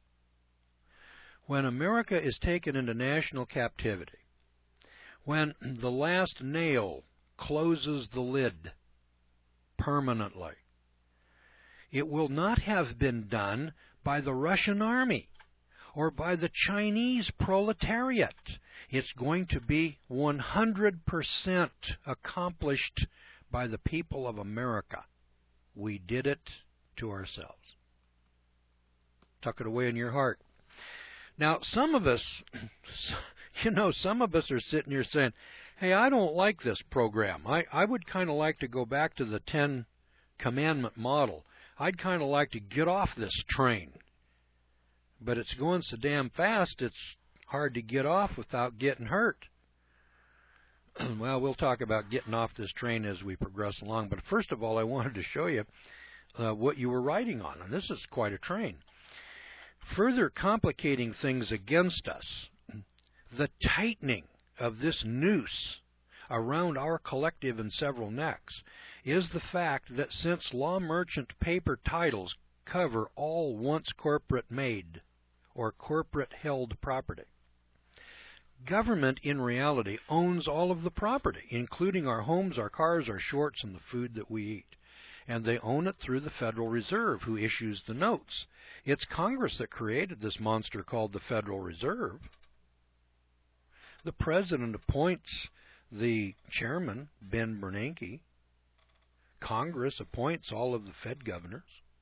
When America is taken into national captivity, when the last nail closes the lid permanently, it will not have been done by the Russian army or by the Chinese proletariat. It's going to be 100% accomplished by the people of America. We did it to ourselves. Tuck it away in your heart. Now, some of us, some of us are sitting here saying, hey, I don't like this program. I would kind of like to go back to the 10 Commandment model. I'd kind of like to get off this train. But it's going so damn fast, it's hard to get off without getting hurt. Well, we'll talk about getting off this train as we progress along. But first of all, I wanted to show you what you were riding on. And this is quite a train. Further complicating things against us, the tightening of this noose around our collective and several necks is the fact that since law merchant paper titles cover all once corporate made or corporate held property, government in reality owns all of the property, including our homes, our cars, our shorts, and the food that we eat. And they own it through the Federal Reserve, who issues the notes. It's Congress that created this monster called the Federal Reserve. The President appoints the chairman, Ben Bernanke. Congress appoints all of the Fed governors.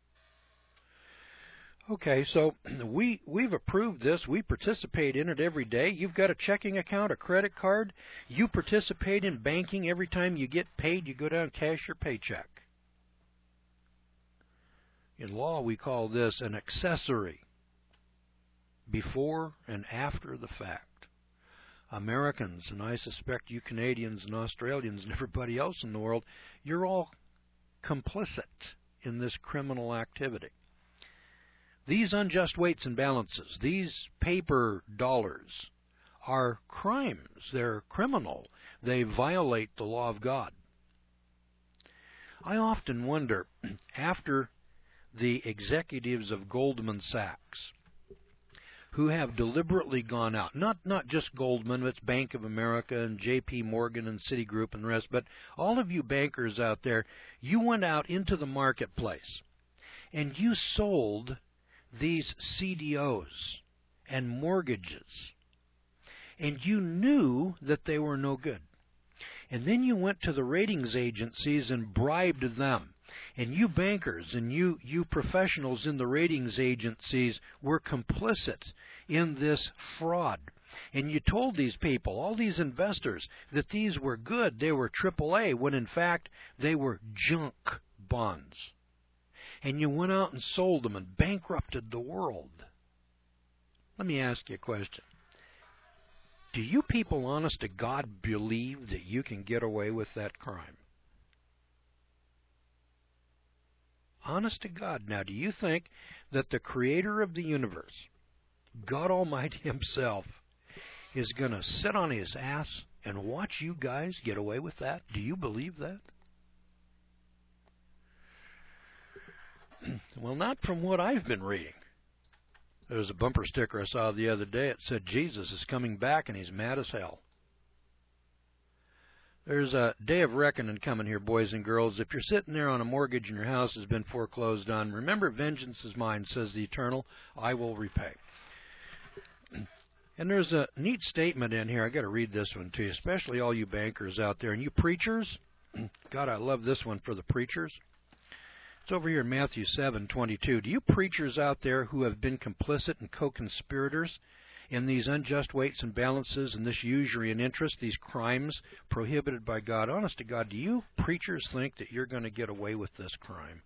Okay, so we've approved this. We participate in it every day. You've got a checking account, a credit card. You participate in banking. Every time you get paid, you go down and cash your paycheck. In law, we call this an accessory, before and after the fact. Americans, and I suspect you Canadians and Australians and everybody else in the world, you're all complicit in this criminal activity. These unjust weights and balances, these paper dollars, are crimes. They're criminal. They violate the law of God. I often wonder, after the executives of Goldman Sachs, who have deliberately gone out, not just Goldman, it's Bank of America and J.P. Morgan and Citigroup and the rest, but all of you bankers out there, you went out into the marketplace and you sold these CDOs and mortgages, and you knew that they were no good. And then you went to the ratings agencies and bribed them. And you bankers and you professionals in the ratings agencies were complicit in this fraud. And you told these people, all these investors, that these were good, they were AAA, when in fact they were junk bonds. And you went out and sold them and bankrupted the world. Let me ask you a question. Do you people, honest to God, believe that you can get away with that crime? Honest to God, now, do you think that the creator of the universe, God Almighty himself, is going to sit on his ass and watch you guys get away with that? Do you believe that? Well, not from what I've been reading. There was a bumper sticker I saw the other day. It said, Jesus is coming back and he's mad as hell. There's a day of reckoning coming here, boys and girls. If you're sitting there on a mortgage and your house has been foreclosed on, remember, vengeance is mine, says the Eternal. I will repay. And there's a neat statement in here. I got to read this one to you, especially all you bankers out there. And you preachers, God, I love this one for the preachers. It's over here in Matthew 7:22. Do you preachers out there who have been complicit and co-conspirators in these unjust weights and balances and this usury and interest, these crimes prohibited by God, honest to God, do you preachers think that you're going to get away with this crime?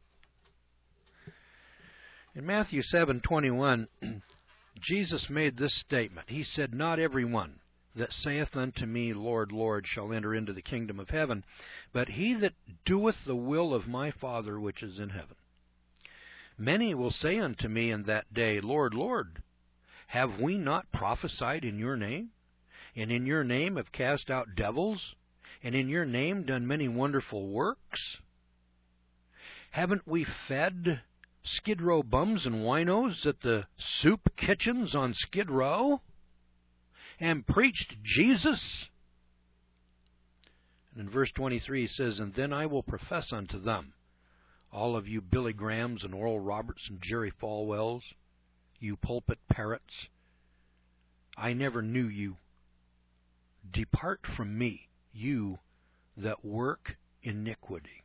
In Matthew 7:21, Jesus made this statement. He said, Not everyone that saith unto me, Lord, Lord, shall enter into the kingdom of heaven, but he that doeth the will of my Father which is in heaven. Many will say unto me in that day, Lord, Lord, have we not prophesied in your name? And in your name have cast out devils? And in your name done many wonderful works? Haven't we fed Skid Row bums and winos at the soup kitchens on Skid Row? And preached Jesus? And in verse 23 he says, And then I will profess unto them, all of you Billy Grahams and Oral Roberts and Jerry Falwells, you pulpit parrots, I never knew you. Depart from me, you that work iniquity.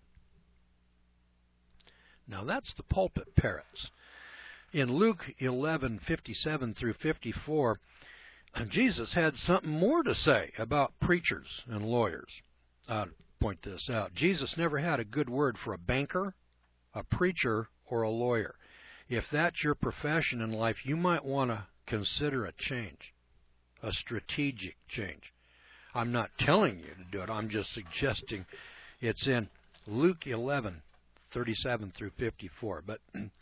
Now that's the pulpit parrots. In Luke 11:57 through 54, Jesus had something more to say about preachers and lawyers. I'll point this out. Jesus never had a good word for a banker, a preacher, or a lawyer. If that's your profession in life, you might want to consider a change, a strategic change. I'm not telling you to do it. I'm just suggesting. It's in Luke 11:37 through 54. But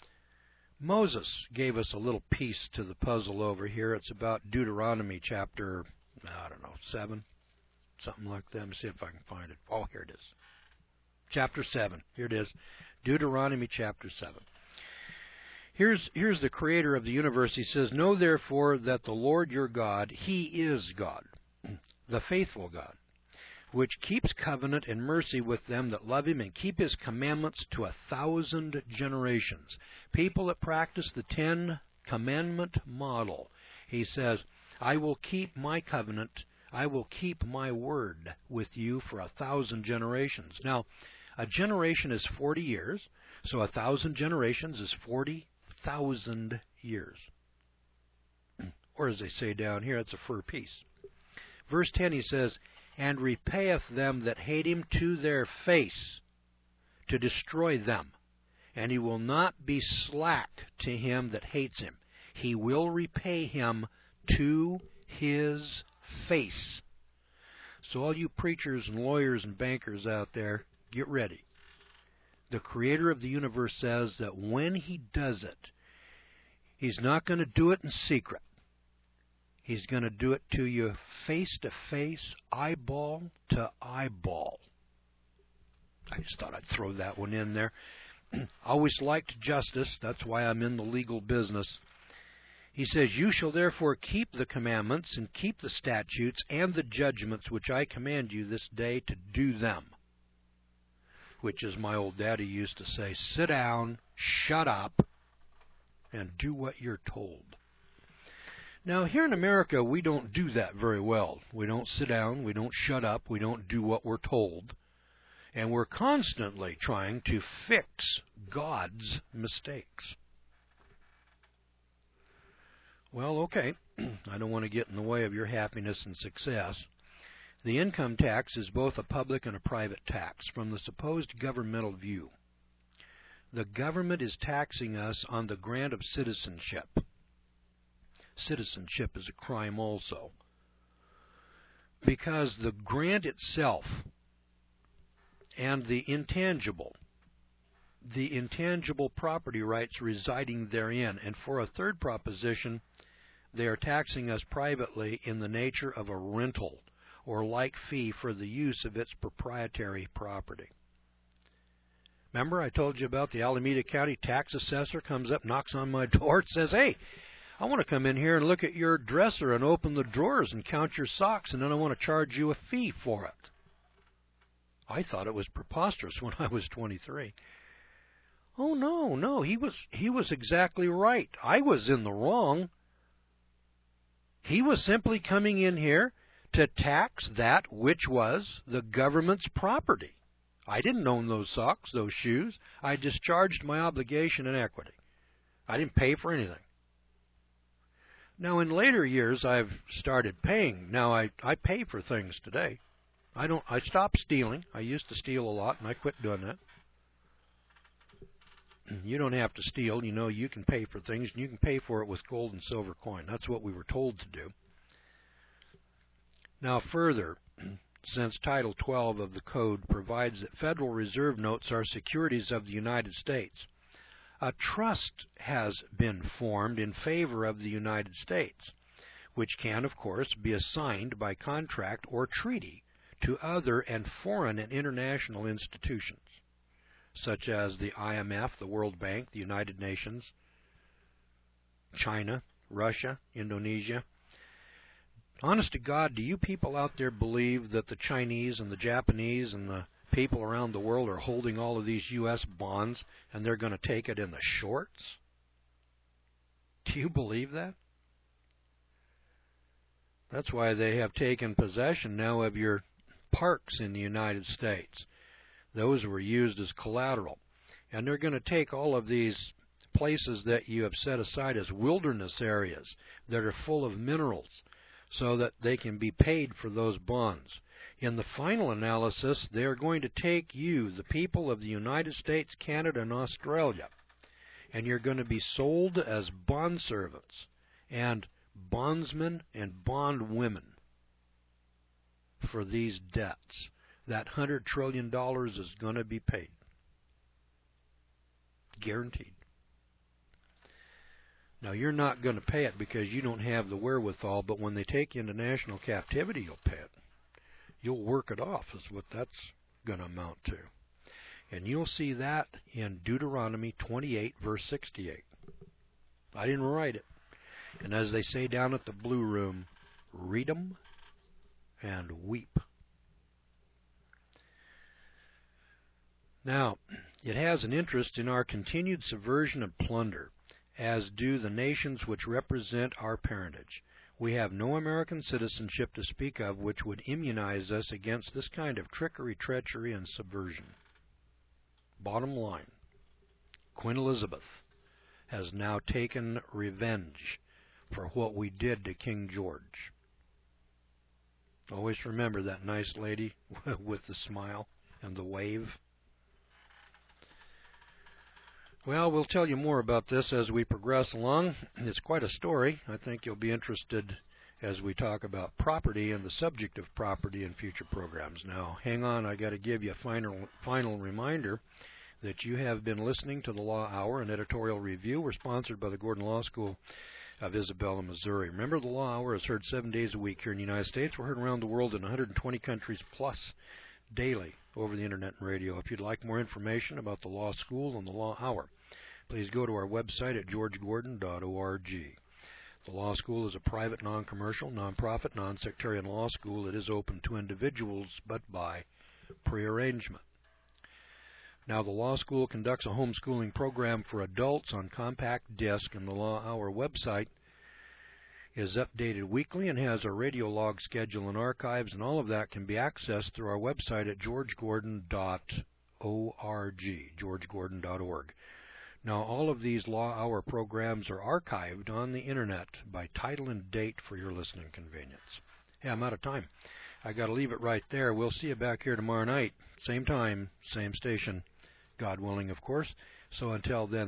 Moses gave us a little piece to the puzzle over here. It's about Deuteronomy chapter, 7, something like that. Let me see if I can find it. Oh, here it is. Chapter 7. Here it is. Deuteronomy chapter 7. Here's the creator of the universe. He says, Know therefore that the Lord your God, he is God, the faithful God, which keeps covenant and mercy with them that love him and keep his commandments to 1,000 generations. People that practice the 10 commandment model. He says, I will keep my covenant, I will keep my word with you for 1,000 generations. Now, a generation is 40 years, so 1,000 generations is 40,000 years. Or as they say down here, it's a fur piece. Verse 10, he says, And repayeth them that hate him to their face, to destroy them. And he will not be slack to him that hates him. He will repay him to his face. So all you preachers and lawyers and bankers out there, get ready. The creator of the universe says that when he does it, he's not going to do it in secret. He's going to do it to you face to face, eyeball to eyeball. I just thought I'd throw that one in there. Always liked justice. That's why I'm in the legal business. He says, You shall therefore keep the commandments and keep the statutes and the judgments which I command you this day to do them. Which, as my old daddy used to say, sit down, shut up, and do what you're told. Now, here in America, we don't do that very well. We don't sit down, we don't shut up, we don't do what we're told, and we're constantly trying to fix God's mistakes. Well, okay, I don't want to get in the way of your happiness and success. The income tax is both a public and a private tax from the supposed governmental view. The government is taxing us on the grant of citizenship. Citizenship is a crime also, because the grant itself and the intangible property rights residing therein, and for a third proposition, they are taxing us privately in the nature of a rental or like fee for the use of its proprietary property. Remember I told you about the Alameda County tax assessor comes up, knocks on my door, and says, "Hey, I want to come in here and look at your dresser and open the drawers and count your socks, and then I want to charge you a fee for it." I thought it was preposterous when I was 23. Oh, no, he was exactly right. I was in the wrong. He was simply coming in here to tax that which was the government's property. I didn't own those socks, those shoes. I discharged my obligation in equity. I didn't pay for anything. Now, in later years, I've started paying. Now, I pay for things today. I stopped stealing. I used to steal a lot, and I quit doing that. You don't have to steal. You know, you can pay for things, and you can pay for it with gold and silver coin. That's what we were told to do. Now, further, since Title 12 of the Code provides that Federal Reserve notes are securities of the United States, a trust has been formed in favor of the United States, which can, of course, be assigned by contract or treaty to other and foreign and international institutions, such as the IMF, the World Bank, the United Nations, China, Russia, Indonesia. Honest to God, do you people out there believe that the Chinese and the Japanese and the people around the world are holding all of these U.S. bonds and they're going to take it in the shorts? Do you believe that? That's why they have taken possession now of your parks in the United States. Those were used as collateral. And they're going to take all of these places that you have set aside as wilderness areas that are full of minerals so that they can be paid for those bonds. In the final analysis, they are going to take you, the people of the United States, Canada, and Australia, and you're going to be sold as bondservants and bondsmen and bondwomen for these debts. That $100 trillion is going to be paid. Guaranteed. Now, you're not going to pay it because you don't have the wherewithal, but when they take you into national captivity, you'll pay it. You'll work it off is what that's going to amount to. And you'll see that in Deuteronomy 28, verse 68. I didn't write it. And as they say down at the Blue Room, read 'em and weep. Now, it has an interest in our continued subversion and plunder, as do the nations which represent our parentage. We have no American citizenship to speak of which would immunize us against this kind of trickery, treachery, and subversion. Bottom line, Queen Elizabeth has now taken revenge for what we did to King George. Always remember that nice lady with the smile and the wave. Well, we'll tell you more about this as we progress along. It's quite a story. I think you'll be interested as we talk about property and the subject of property in future programs. Now, hang on. I got to give you a final reminder that you have been listening to the Law Hour, an editorial review. We're sponsored by the Gordon Law School of Isabella, Missouri. Remember, the Law Hour is heard 7 days a week here in the United States. We're heard around the world in 120 countries plus daily over the Internet and radio. If you'd like more information about the Law School and the Law Hour, please go to our website at georgegordon.org. The Law School is a private, non-commercial, non-profit, non-sectarian law school. It is open to individuals, but by prearrangement. Now, the Law School conducts a homeschooling program for adults on compact disc, and the Law Hour website is updated weekly and has a radio log schedule and archives, and all of that can be accessed through our website at georgegordon.org, georgegordon.org. Now, all of these Law Hour programs are archived on the Internet by title and date for your listening convenience. Hey, I'm out of time. I got to leave it right there. We'll see you back here tomorrow night. Same time, same station. God willing, of course. So until then,